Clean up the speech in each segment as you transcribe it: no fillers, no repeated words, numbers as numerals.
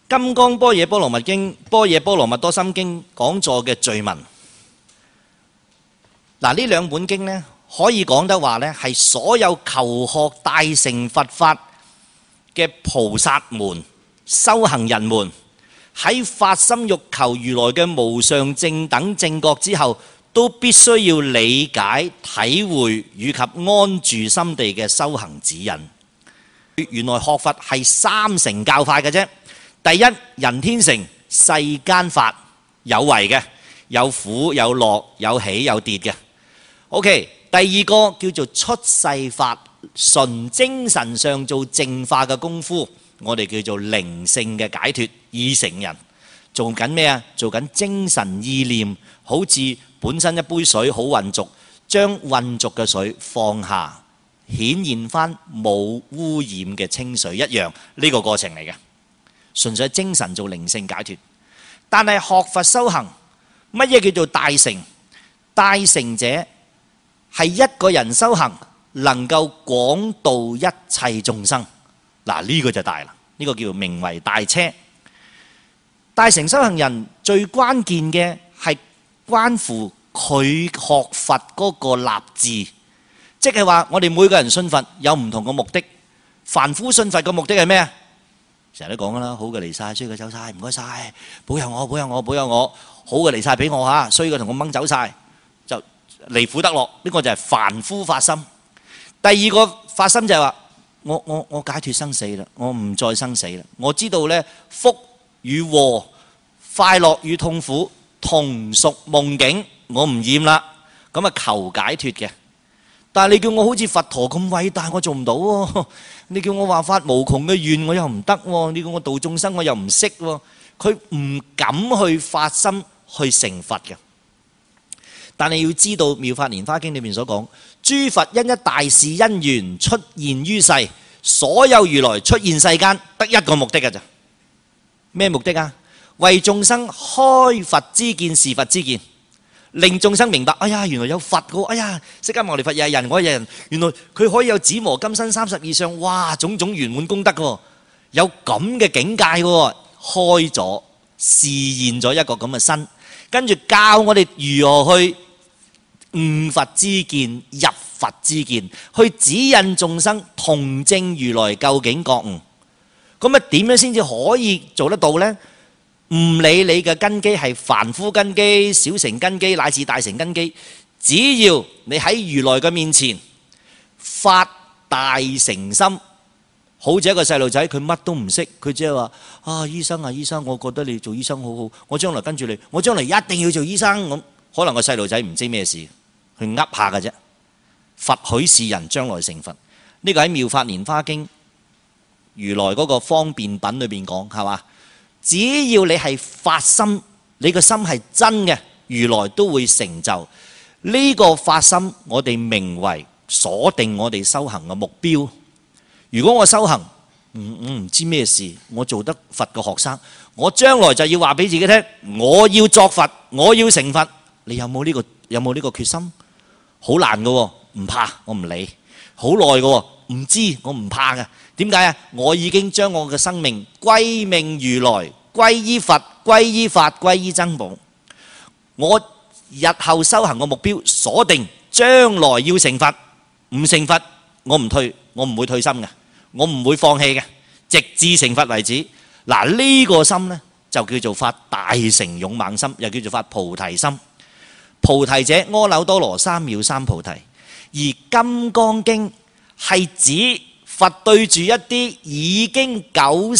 金剛般若波羅蜜經、般若波羅蜜多心經講座嘅序文。嗱，呢兩本經呢，可以講得話呢，係所有求學大乘佛法嘅菩薩們、修行人們喺發心欲求如來嘅無上正等正覺之後，都必須要理解、體會以及安住心地嘅修行指引。原來學佛係三乘教法嘅啫。第一，人天乘，世間法，有為嘅，有苦有樂，有起有跌嘅。OK， 第二個叫做出世法，純精神上做淨化嘅功夫，我哋叫做靈性嘅解脫。二乘人做緊咩啊？做緊精神意念，好似本身一杯水好渾濁，將渾濁嘅水放下，顯現翻冇污染嘅清水一樣，呢個過程嚟嘅，純粹精神做靈性解脫。但係學佛修行，乜嘢叫做大乘？大乘者係一個人修行能夠廣度一切眾生。嗱，呢個就大啦，呢個叫名為大車。大乘修行人最關鍵嘅係關乎佢學佛嗰個立志，即係話我哋每個人信佛有唔同嘅目的。凡夫信佛嘅目的係咩啊？成日都講噶啦，好嘅離晒，衰嘅走晒，唔該晒，保佑我，保佑我，保佑我，好嘅離晒俾我嚇，衰嘅同我掹走晒，就離苦得樂。呢個就係凡夫發心。第二個發心就係話，我解脫生死啦，我唔再生死啦。我知道呢，福與禍、快樂與痛苦同屬夢境，我唔厭啦，咁啊求解脫嘅。但係你叫我好似佛陀咁偉大，我做唔到喎。你叫我話發無窮嘅願，我又唔得喎。你叫我度眾生，我又唔識喎。佢唔敢去發心去成佛嘅。但係要知道《妙法蓮華經》裏面所講，諸佛因一大事因緣出現於世，所有如來出現世間得一個目的嘅咋？咩目的啊？為眾生開佛之見，是佛之見，令眾生明白，哎呀，原來有佛嘅，哎呀，釋迦牟尼佛又係人，我係人，原來佢可以有紫磨金身32相，哇，種種圓滿功德嘅，有咁嘅境界嘅，開咗示現咗一個咁嘅身，跟住教我哋如何去悟佛之見、入佛之見，去指引眾生同證如來究竟覺悟。咁啊，點樣先至可以做得到呢？唔理你嘅根基係凡夫根基、小乘根基乃至大乘根基，只要你喺如來嘅面前發大誠心，好似一個細路仔，佢乜都唔識，佢只係話啊，醫生啊醫生，我覺得你做醫生好好，我將來跟住你，我將來一定要做醫生咁。可能個細路仔唔知咩事，佢噏下嘅啫。佛許是人將來成佛，呢個喺《妙法蓮華經》如來嗰個方便品裏邊講，係嘛？只要你係發心，你個心係真嘅，如來都會成就。呢個發心，我哋名為鎖定我哋修行嘅目標。如果我修行，唔知咩事，我做得佛嘅學生，我將來就要話俾自己聽，我要作佛，我要成佛。你有冇呢個決心？好難嘅喎，唔怕，我唔理。好耐嘅喎，唔知，我唔怕嘅。點解啊？我已經將我嘅生命歸命如來，歸依佛，歸依法，歸依僧寶。我日後修行嘅目標鎖定，將來要成佛。唔成佛，我唔退，我唔會退心嘅，我唔會放棄嘅，直至成佛為止。嗱，呢個心呢，就叫做發大乘勇猛心，又叫做發菩提心。菩提者，阿耨多羅三藐三菩提。而《金剛經》係指佛對住一啲已經久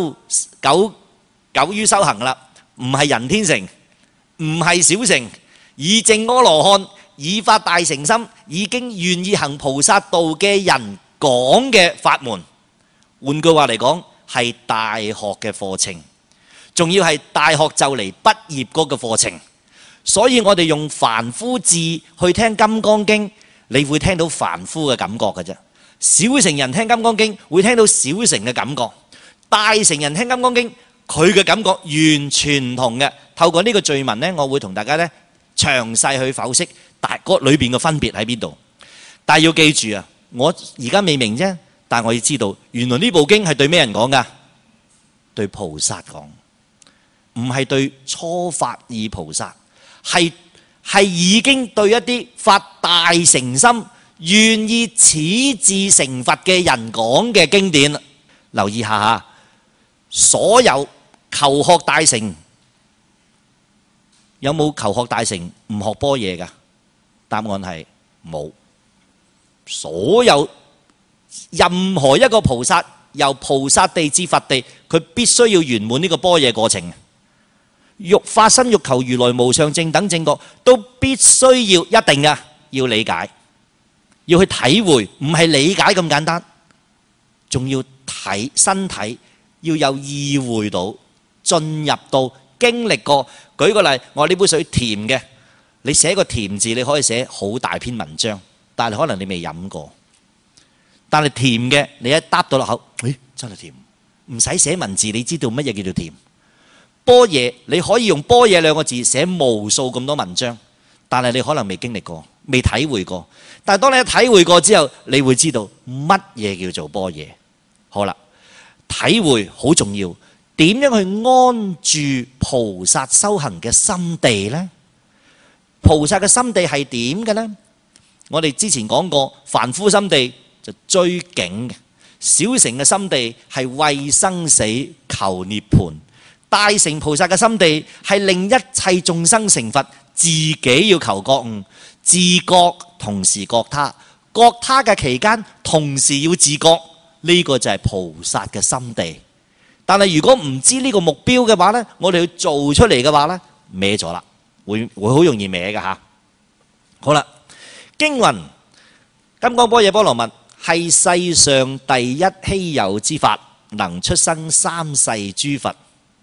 於修行啦，唔係人天乘，唔係小乘，已證阿羅漢，已發大乘心，已經願意行菩薩道嘅人講嘅法門。換句話嚟講，係大學嘅課程，仲要係大學就嚟畢業嗰個課程。所以我哋用凡夫智去聽《金剛經》，你會聽到凡夫嘅感覺嘅啫。小乘人聽《金剛經》會聽到小乘嘅感覺，大乘人聽《金剛經》佢嘅感覺完全唔同嘅。透過呢個序文呢，我會同大家呢詳細去剖析大個裏邊嘅分別喺邊度。但係要記住啊，我而家未明啫，但係我要知道原來呢部經係對咩人講㗎？ 對菩薩講，唔係對初發意菩薩，係已經對一啲發大誠心、願意始至成佛嘅人講嘅經典。留意下嚇，所有求學大成，有冇求學大成唔學般若㗎？答案係冇。所有任何一個菩薩，由菩薩地至佛地，佢必須要圓滿呢個般若過程。欲發心欲求如來無上正等正覺，都必須要一定嘅，要理解，要去體會，唔係理解咁簡單，仲要睇身體，要有意會到，進入到經歷過。舉個例，我話呢杯水甜嘅，你寫個甜字，你可以寫好大篇文章，但係可能你未飲過。但係甜嘅，你一嗒到落口，真係甜，唔使寫文字，你知道乜嘢叫做甜。般若你可以用般若兩個字寫無數咁多文章，但係你可能未經歷過，未體會過。但係當你一體會過之後，你會知道乜嘢叫做般若。好啦，體會好重要。點樣去安住菩薩修行嘅心地呢？菩薩嘅心地係點嘅呢？我哋之前講過，凡夫心地就追境嘅，小乘嘅心地係為生死求涅槃，大乘菩薩嘅心地係令一切眾生成佛，自己要求覺悟，自覺同時覺他，覺他嘅期間同時要自覺，呢個就係菩薩嘅心地。但係如果唔知呢個目標嘅話呢，我哋去做出嚟嘅話呢，歪咗啦，會好容易歪嘅嚇。好啦，經云金剛般若波羅蜜係世上第一稀有之法，能出生三世諸佛。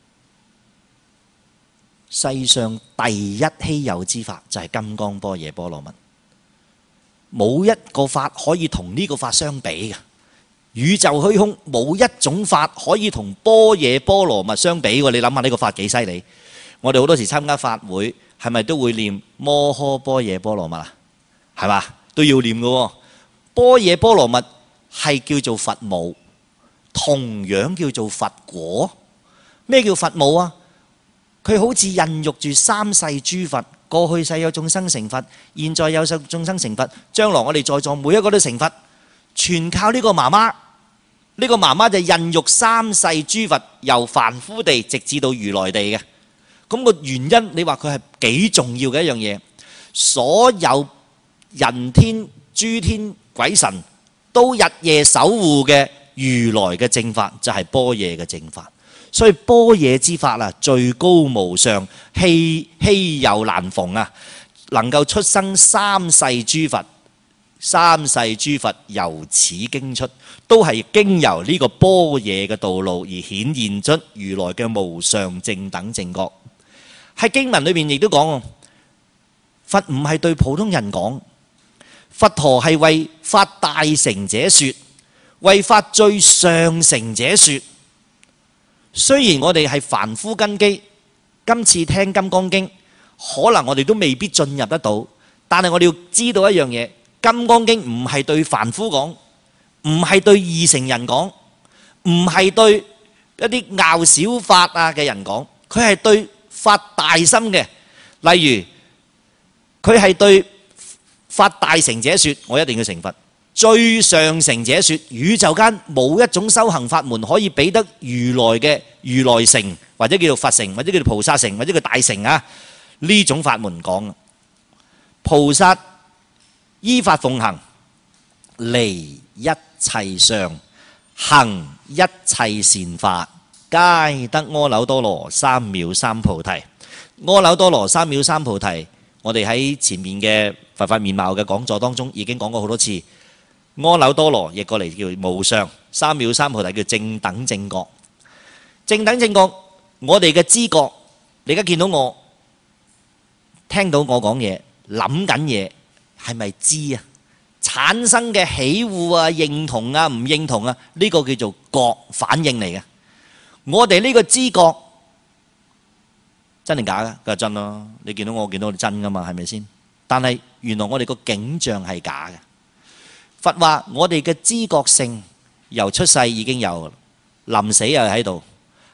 世上第一稀有之法就係金剛般若波羅蜜，冇一個法可以同呢個法相比嘅。宇宙虛空冇一種法可以同般若波羅蜜相比喎。你諗下呢個法幾犀利？我哋好多時參加法會，係咪都會念摩訶般若波羅蜜啊？係嘛，都要念嘅喎。般若波羅蜜係叫做佛母，同樣叫做佛果。咩叫佛母啊？佢好似孕育住三世諸佛，過去世有眾生成佛，現在有眾生成佛，將來我哋在座每一個都成佛，全靠呢個媽媽。呢個媽媽就孕育三世諸佛，由凡夫地直至到如來地嘅。咁個原因，你話佢係幾重要嘅一樣嘢？所有人天、諸天、鬼神都日夜守護嘅如來嘅正法，就係般若嘅正法。所以般若之法啊，最高無上，稀有難逢啊！能夠出生三世諸佛，三世諸佛由此經出，都係經由呢個般若嘅道路而顯現出如來嘅無上正等正覺。喺經文裏面亦都講，佛唔係對普通人講，佛陀係為發大成者說，為發最上乘者說。雖然我哋係凡夫根基，今次聽金剛經，可能我哋都未必進入得到，但係我哋要知道一樣嘢，金剛經唔係對凡夫講，唔係對二乘人講，唔係對一啲拗小法啊嘅人講，佢係對發大心嘅。例如佢係對發大成者說，我一定要成佛。最上乘者說，宇宙間冇一種修行法門可以比得如來嘅如來乘，或者叫做佛乘，或者叫做菩薩乘，或者叫大乘啊。呢種法門講，菩薩依法奉行，離一切相，行一切善法，皆得阿耨多羅三藐三菩提。阿耨多羅三藐三菩提，我哋喺前面嘅佛法面貌嘅講座當中已經講過好多次。阿耨多羅譯過嚟叫無上，三藐三菩提叫正等正覺。正等正覺，我哋嘅知覺，你而家見到我，聽到我講嘢，諗緊嘢，係咪知啊？產生嘅喜惡啊、認同啊、唔認同啊，呢個叫做覺反應嚟嘅。我哋呢個知覺真定假嘅？梗係真咯。你見到我，見到你真噶嘛？係咪先？但係原來我哋個景象係假嘅。佛話我哋嘅知覺性由出世已經有，臨死又喺度，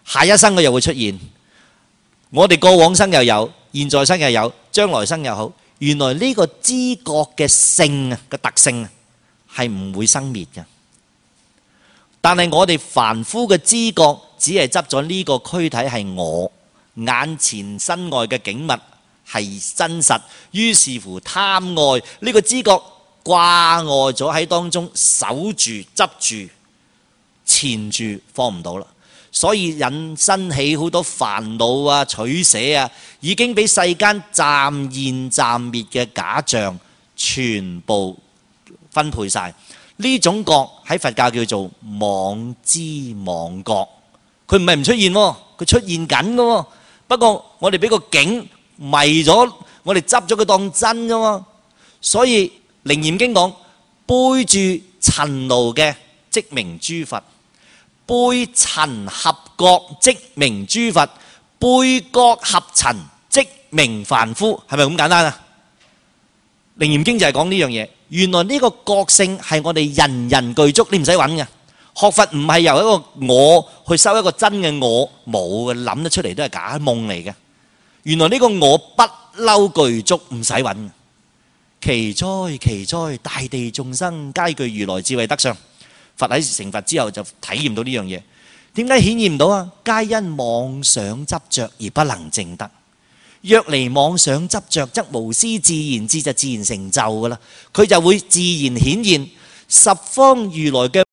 下一生佢又會出現。我哋過往生又有，現在生又有，將來生又好。原來呢個知覺嘅性啊，嘅特性啊，係唔會生滅嘅。但係我哋凡夫嘅知覺，只係執咗呢個軀體係我，眼前身外嘅景物係真實，於是乎貪愛呢個知覺掛礙咗喺當中，守住、執住、纏住，放唔到啦。所以引申起好多煩惱啊、取捨啊，已經俾世間暫現暫滅嘅假象全部分配晒。呢種覺喺佛教叫做妄知妄覺，佢唔係唔出現喎，佢出現緊嘅喎。不過我哋俾個境迷咗，我哋執咗佢當真啫嘛。所以《楞嚴經》講背住塵勞嘅即名諸佛，背塵合覺即名諸佛，背覺合塵即名凡夫，係咪咁簡單啊？《楞嚴經》就係講呢樣嘢。原來呢個覺性係我哋人人具足，你唔使揾嘅。學佛唔係由一個我去修一個真嘅我，冇嘅，諗得出嚟都係假夢嚟嘅。原來呢個我不嬲具足，唔使揾。奇哉奇哉，大地眾生皆具如來智慧德相。佛喺成佛之後就體驗到呢樣嘢。點解顯現唔到啊？皆因妄想執着而不能證得。若離妄想執着，則無師自然智就自然成就噶啦，佢就會自然顯現。十方如來嘅